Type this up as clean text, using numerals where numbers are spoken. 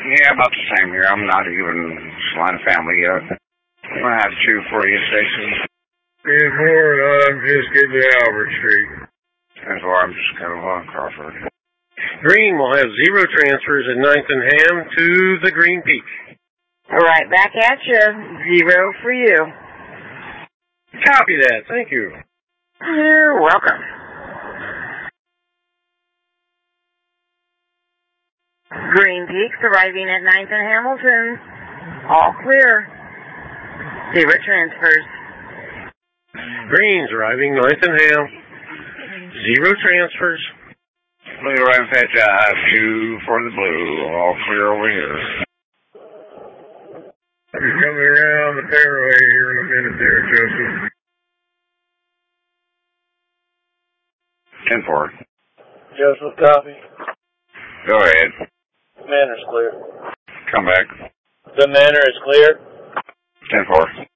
Yeah, about the same here. I'm not even line of family yet. I have two for you, Stacy. Before I'm just getting to Albert Street. That's why I'm just kind of on Crawford. Green will have 0 transfers at 9th and Ham to the Green Peak. Right back at you. 0 for you. Copy that. Thank you. You're welcome. Green Peaks arriving at 9th and Hamilton. All clear. 0 transfers. Greens arriving 9th and Ham. 0 transfers. Blue Run Fetch, I have 2 for the blue. All clear over here. He's coming around the fairway here in a minute there, Joseph. 10-4. Joseph, copy. Go ahead. Manor's clear. Come back. The manor is clear. 10-4.